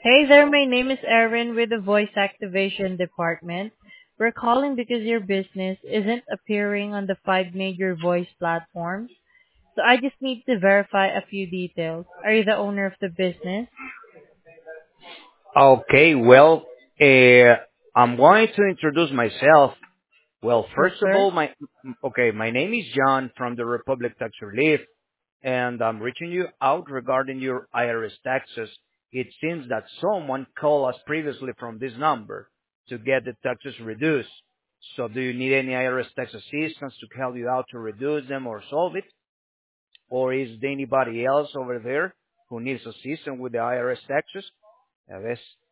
Hey there, my name is Erin with the Voice Activation Department. We're calling because your business isn't appearing on the five major voice platforms. So I just need to verify a few details. Are you the owner of the business? Okay, well, uh, I'm going to introduce myself. Well, Yes, first of sir. all, my name is John from the Republic Tax Relief, and I'm reaching you out regarding your IRS taxes. It seems that someone called us previously from this number to get the taxes reduced. So do you need any IRS tax assistance to help you out to reduce them or solve it? Or is there anybody else over there who needs assistance with the IRS taxes? Yes.